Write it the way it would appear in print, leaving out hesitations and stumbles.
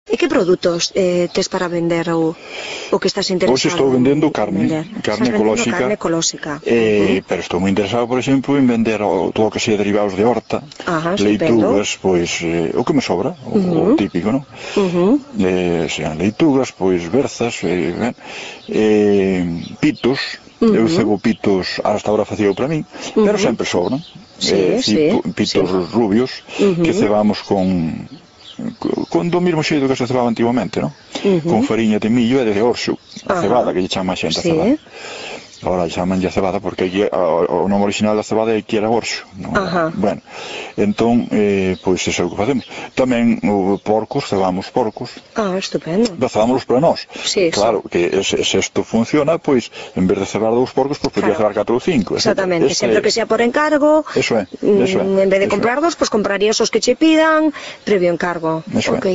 E que produtos tes para vender o que estás interesado? Hoxe estou vendendo carne ecolóxica. Carne ecolóxica. Pero estou moi interesado, por exemplo, en vender todo o que sea derivados de horta, leitugas, pois, o que me sobra, o típico, non? Sean leitugas, pois, berzas, pitos. Eu cebo pitos, hasta ahora facía para min, pero sempre sobran. Pitos rubios que cebamos con do mesmo xeito que se cebaba antigamente, non? Con fariña de millo e de orxo, a cebada, que lle chama a xente a cebada. Ahora chaman a cebada porque o nome original da cebada é que era orxo. Bueno, entón, pois iso é o que facemos. Tamén porcos, cebamos porcos. Estupendo. Cebámoslos para nós. Claro, que se isto funciona, pois, en vez de cebar 2 porcos, pois podría cebar 4 ou 5. Exactamente, sempre que sea por encargo. Eso é. En vez de comprar 2, pois comprarías os que che pidan previo encargo. Eso é.